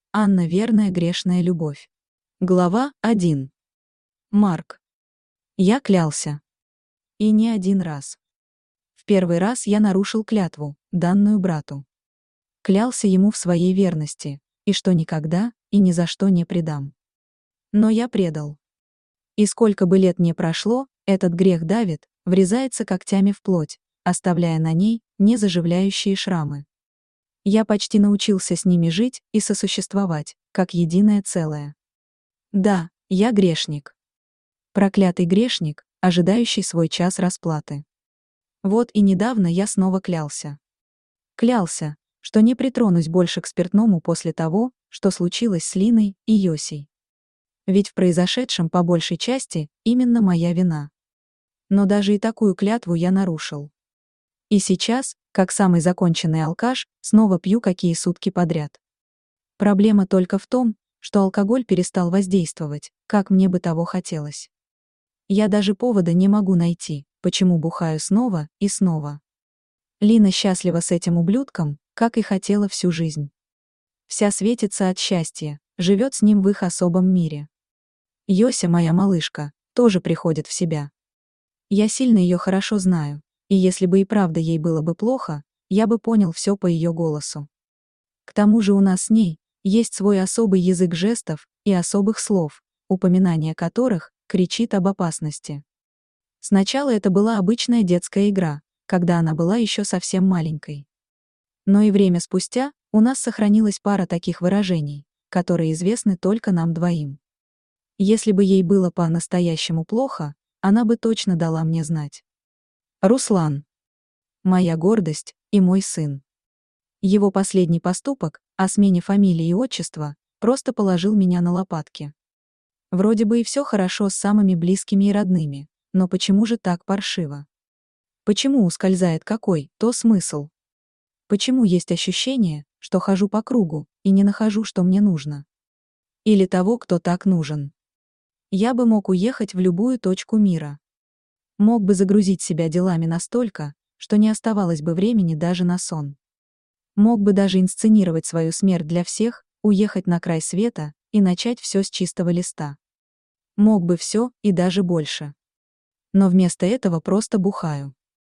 Анна верная грешная любовь. Глава 1. Марк. Я клялся. И не один раз. В первый раз я нарушил клятву, данную брату. Клялся ему в своей верности, и что никогда и ни за что не предам. Но я предал. И сколько бы лет ни прошло, этот грех давит, врезается когтями в плоть, оставляя на ней незаживляющие шрамы. Я почти научился с ними жить и сосуществовать, как единое целое. Да, я грешник. Проклятый грешник, ожидающий свой час расплаты. Вот и недавно я снова клялся. Клялся, что не притронусь больше к спиртному после того, что случилось с Линой и Йосей. Ведь в произошедшем по большей части именно моя вина. Но даже и такую клятву я нарушил. И сейчас, как самый законченный алкаш, снова пью какие сутки подряд. Проблема только в том, что алкоголь перестал воздействовать, как мне бы того хотелось. Я даже повода не могу найти, почему бухаю снова и снова. Лина счастлива с этим ублюдком, как и хотела всю жизнь. Вся светится от счастья, живет с ним в их особом мире. Йося, моя малышка, тоже приходит в себя. Я сильно ее хорошо знаю, и если бы и правда ей было бы плохо, я бы понял все по ее голосу. К тому же у нас с ней есть свой особый язык жестов и особых слов, упоминание которых кричит об опасности. Сначала это была обычная детская игра, когда она была еще совсем маленькой. Но и время спустя у нас сохранилась пара таких выражений, которые известны только нам двоим. Если бы ей было по-настоящему плохо, она бы точно дала мне знать. Руслан. Моя гордость и мой сын. Его последний поступок, о смене фамилии и отчества, просто положил меня на лопатки. Вроде бы и все хорошо с самыми близкими и родными, но почему же так паршиво? Почему ускользает какой-то смысл? Почему есть ощущение, что хожу по кругу и не нахожу, что мне нужно? Или того, кто так нужен? Я бы мог уехать в любую точку мира. Мог бы загрузить себя делами настолько, что не оставалось бы времени даже на сон. Мог бы даже инсценировать свою смерть для всех, уехать на край света и начать все с чистого листа. Мог бы все и даже больше. Но вместо этого просто бухаю.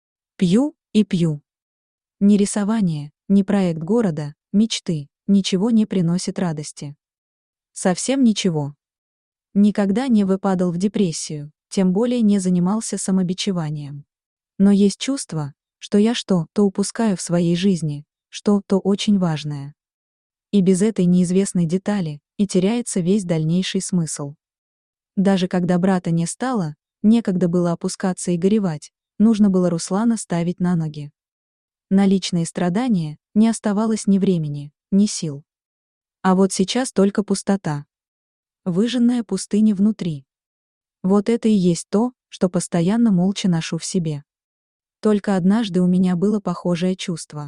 Пью и пью. Ни рисование, ни проект города, мечты, ничего не приносит радости. Совсем ничего. Никогда не выпадал в депрессию, тем более не занимался самобичеванием. Но есть чувство, что я что-то упускаю в своей жизни, что-то очень важное. И без этой неизвестной детали и теряется весь дальнейший смысл. Даже когда брата не стало, некогда было опускаться и горевать, нужно было Руслана ставить на ноги. На личные страдания не оставалось ни времени, ни сил. А вот сейчас только пустота. Выжженная пустыня внутри. Вот это и есть то, что постоянно молча ношу в себе. Только однажды у меня было похожее чувство.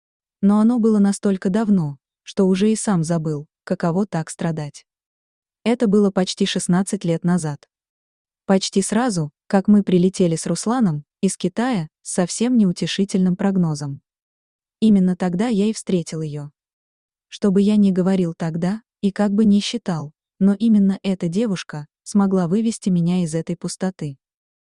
Но оно было настолько давно, что уже и сам забыл, каково так страдать. Это было почти 16 лет назад. Почти сразу, как мы прилетели с Русланом из Китая с совсем неутешительным прогнозом. Именно тогда я и встретил ее. Что бы я ни говорил тогда, и как бы ни считал, но именно эта девушка смогла вывести меня из этой пустоты.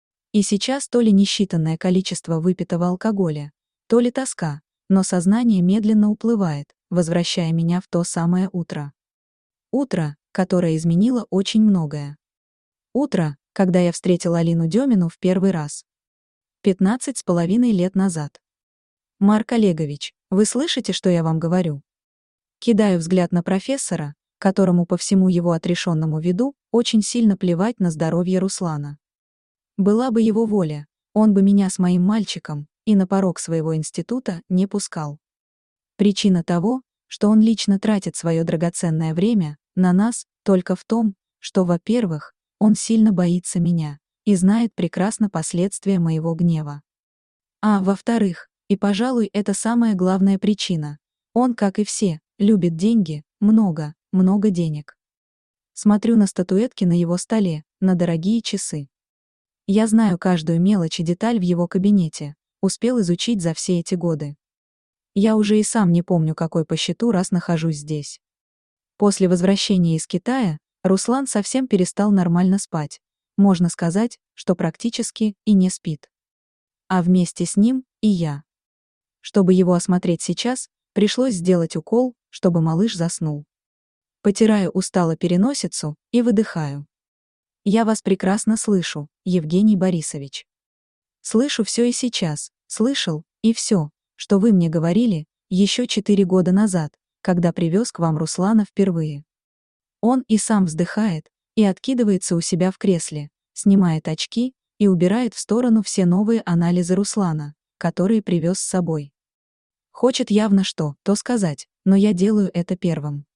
И сейчас то ли несчитанное количество выпитого алкоголя, то ли тоска, но сознание медленно уплывает, возвращая меня в то самое утро. Утро, которое изменило очень многое. Утро, когда я встретил Алину Демину в первый раз. 15,5 лет назад. Марк Олегович, вы слышите, что я вам говорю? Кидаю взгляд на профессора, которому по всему его отрешенному виду очень сильно плевать на здоровье Руслана. Была бы его воля, он бы меня с моим мальчиком и на порог своего института не пускал. Причина того, что он лично тратит свое драгоценное время на нас, только в том, что, во-первых, он сильно боится меня и знает прекрасно последствия моего гнева. А во-вторых, и, пожалуй, это самая главная причина, он, как и все, любит деньги, много денег. Смотрю на статуэтки на его столе, на дорогие часы. Я знаю каждую мелочь и деталь в его кабинете, успел изучить за все эти годы. Я уже и сам не помню, какой по счету раз нахожусь здесь. После возвращения из Китая Руслан совсем перестал нормально спать. Можно сказать, что практически и не спит. А вместе с ним и я. Чтобы его осмотреть сейчас, пришлось сделать укол, чтобы малыш заснул. Потираю устало переносицу и выдыхаю. Я вас прекрасно слышу, Евгений Борисович. Слышу все и сейчас, слышал, и все, что вы мне говорили, еще 4 года назад, когда привез к вам Руслана впервые. Он и сам вздыхает, и откидывается у себя в кресле, снимает очки и убирает в сторону все новые анализы Руслана, которые привез с собой. Хочет явно что-то сказать, но я делаю это первым.